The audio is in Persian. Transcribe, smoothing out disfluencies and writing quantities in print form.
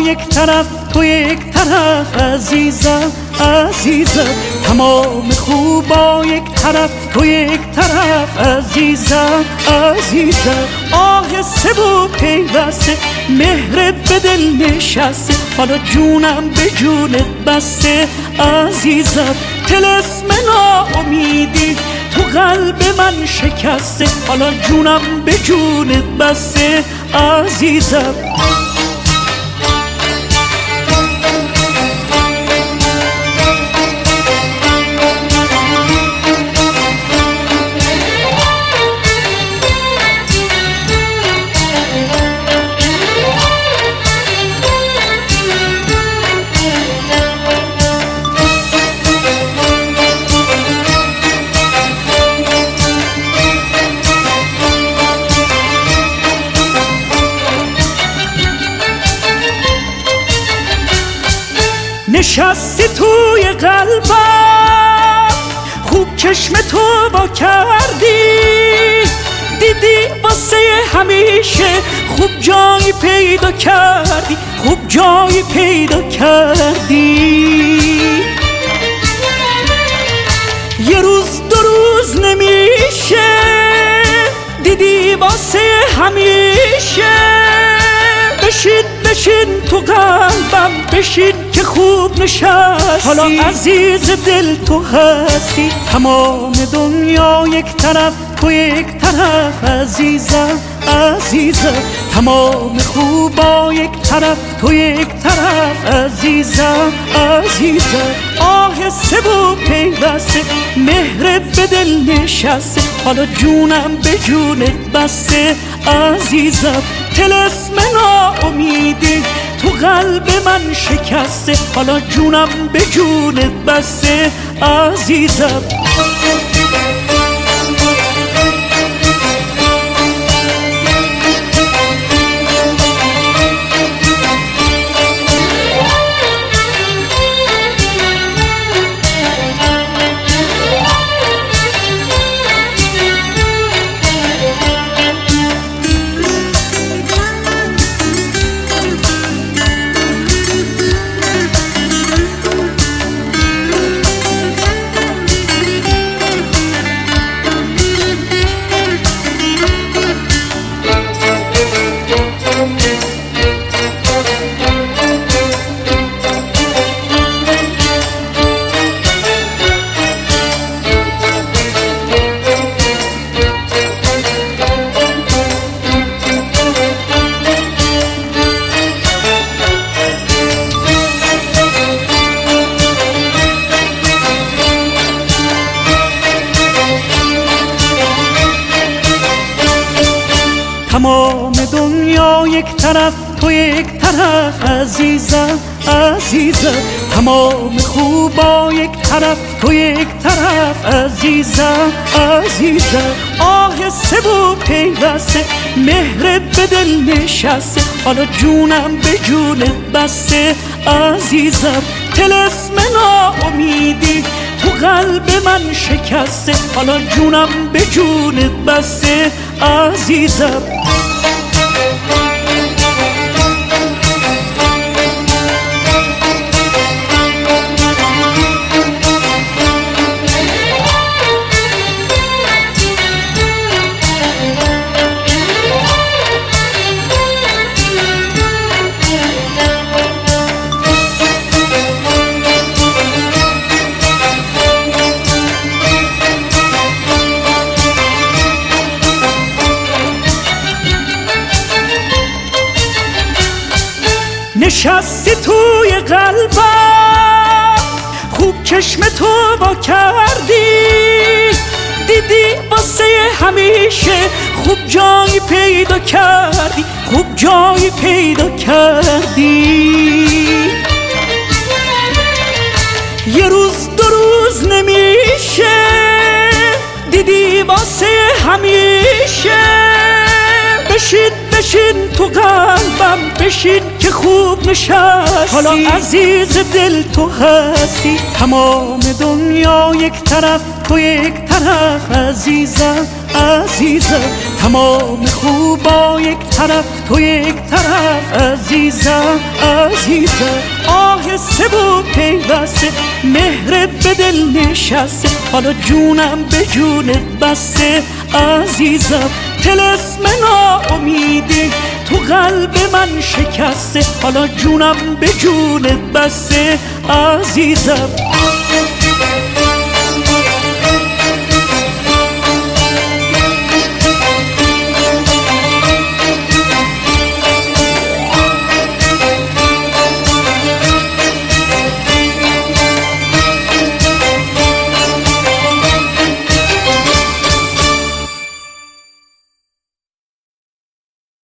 یک طرف، تو یک طرف عزیزم، عزیزم. تمام خوبا یک طرف، تو یک طرف عزیزم، عزیزم. آهسته و پیوسته مهرت به دل نشسته، حالا جونم به جونت بسته عزیزم. طلسم ناامیدی تو قلب من شکسته، حالا جونم به جونت بسته عزیزم. نشستی توی قلبم، خوب چشم تو با کردی، دیدی واسه همیشه خوب جایی پیدا کردی، خوب جایی پیدا کردی. یه روز دو روز نمیشه، دیدی واسه همیشه. بشین بشین تو قلبم، بشین که خوب نشستی، حالا عزیز دل تو هستی. تمام دنیا یک طرف، تو یک طرف عزیزم، عزیزم. تمام خوبا یک طرف، تو یک طرف عزیزم، عزیزم. آهسته و پیوسته مهرت به دل نشسته، حالا جونم به جونت بسته عزیزم. طلسم ناامیدی تو قلب من شکسته، حالا جونم به جونت بسته عزیزم. تمام دنیا یک طرف، تو یک طرف عزیزم، عزیزم. تمام خوبا یک طرف، تو یک طرف عزیزم، عزیزم. آهسته و پیوسته مهرت به دل نشسته، حالا جونم به جونت بسته عزیزم. طلسم ناامیدی تو قلب من شکسته، حالا جونم به جونت بسته عزیزم. نشستی توی قلبم، خوب چشم تو با کردی، دیدی واسه همیشه خوب جایی پیدا کردی، خوب جایی پیدا کردی. یه روز دو روز نمیشه، دیدی واسه همیشه. بشین بشین تو قلبم، بشین که خوب نشستی، حالا عزیز دل تو هستی. تمام دنیا یک طرف، تو یک طرف عزیزم، عزیزم. تمام خوبا یک طرف تو یک طرف عزیزم عزیزم آهسته و پیوسته مهرت به دل نشسته حالا جونم به جونت بسته عزیزم طلسم ناامیدی تو قلب من شکسته حالا جونم به جونت بسته عزیزم